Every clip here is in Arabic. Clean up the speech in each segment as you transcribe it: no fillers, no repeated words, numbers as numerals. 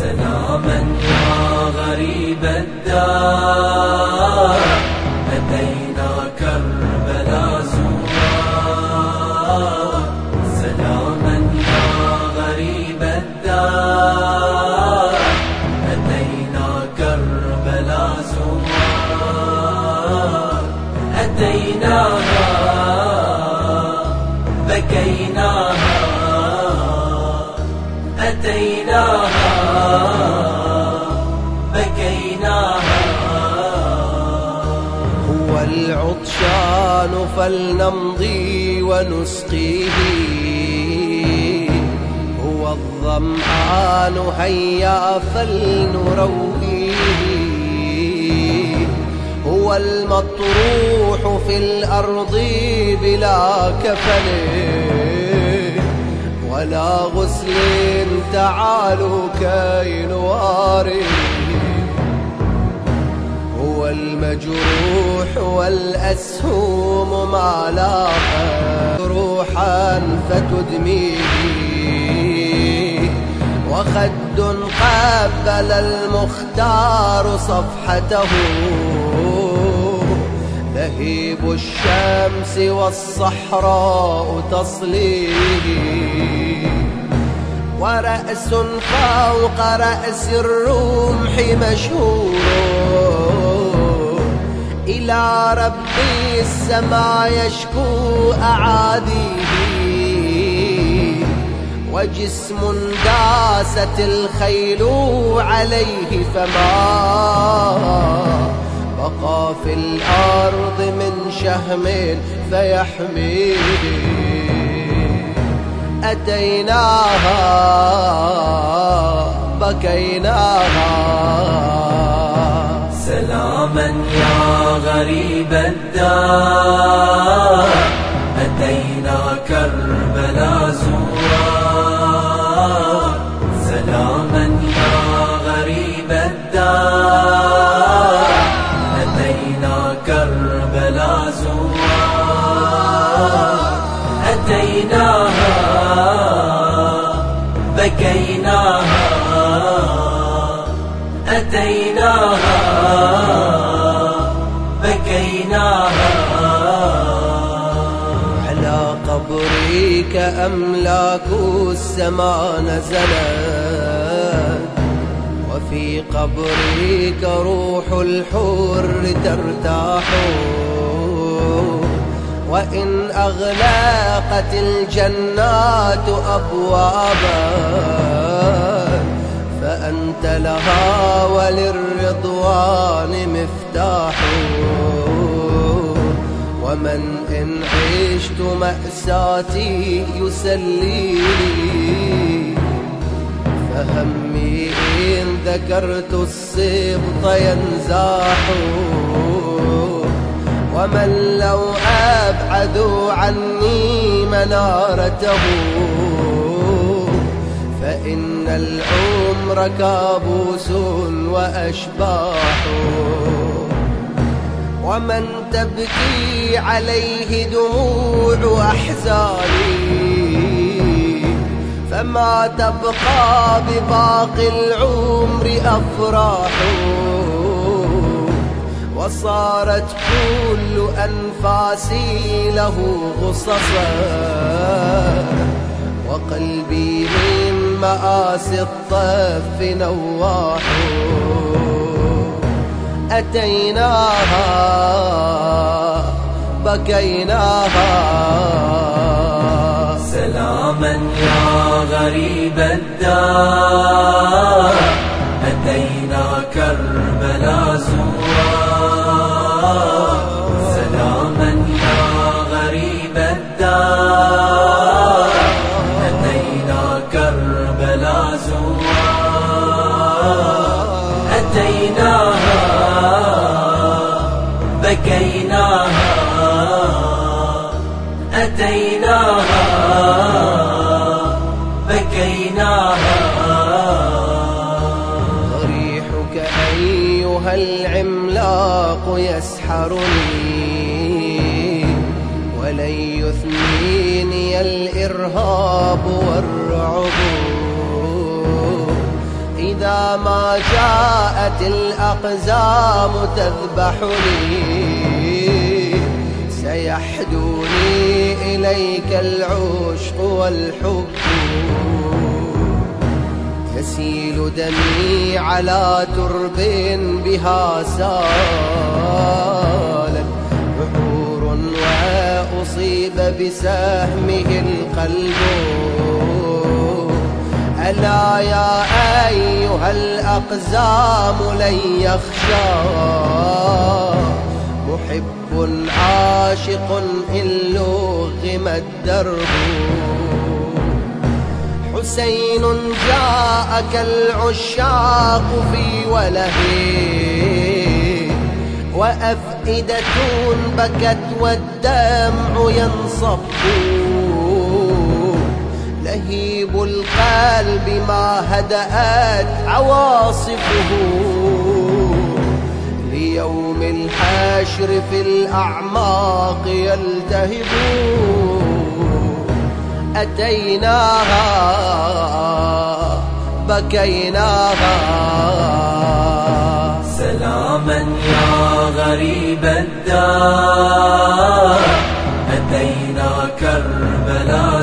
سلاما يا غريب الدار، أتينا كربلاء زوار. سلاما يا غريب الدار، أتينا كربلاء زوار. أتيناها بكيناها، أتيناها بكيناها. هو العطشان فلنمضي ونسقيه، هو الظمآن هيا فلنرويه، هو المطروح في الأرض بلا كفن ولا غسل، تعالوا كي نواريه. هو المجروح والأسهوم ما لاقت روحا فتدميه، وخد قبل المختار صفحته، لهيب الشمس والصحراء تصليه، ورأس فوق رأس الرمح مشهور، إلى ربي السما يشكو أعاديه، وجسم داست الخيل عليه فما بقى في الأرض من شهم فيحميه. أتيناها بكيناها، سلاما يا غريب الدار، أتينا كربلاء زوار. سلاما يا غريب الدار، أتينا كربلاء زوار. أتيناها بكيناها، أتيناها بكيناها. على قبرك أملاك السماء نزلت، وفي قبرك روح الحر ترتاح، وإن أغلقت الجنات أبوابا فأنت لها وللرضوان مفتاح. ومن إن عشت مأساتي يسليني، فهمي إن ذكرت السبط ينزاح. ومن لو أبعدوا عني منارته، فإن العمر كابوس وأشباح. ومن تبكي عليه دموع أحزاني، فما تبقى بباقي العمر أفراح. وصارت كل أنفاسي له غصصا، وقلبي من مآسي الطف نواح. أتيناها بكيناها، سلاما يا غريب الدار، أتينا كربلاء زوار. سلاما يا غريب الدار، أتينا كربلاء زوار. أتيناها بكيناها، أتيناها بكيناها. ضريحك أيها العملاق يسحرني، ولن يثنيني الإرهاب والرعب. إذا ما جاءت الأقزام تذبحني سيحدوني إليك العشق والحب، يسيل دمي على ترب بها سالت بحور وأصيب بسهمه القلب. ألا يا أيها الأقزام لن يخشى محب عاشق إن لغم الدرب. حسين جاءك العشاق في وله وأفئدة بكت والدمع ينصب، لهيب القلب ما هدأت عواصفه ليوم الحشر في الأعماق يلتهب. أتيناها بكيناها سلاما يا غريب الدار، أتينا كربلا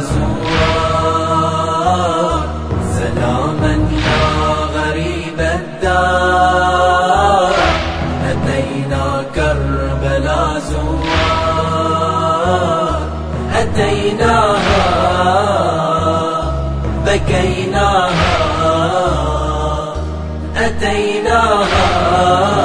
زوار. سلاما يا غريب الدار، أتينا كربلا زوار. أتيناها بكيناها، أتيناها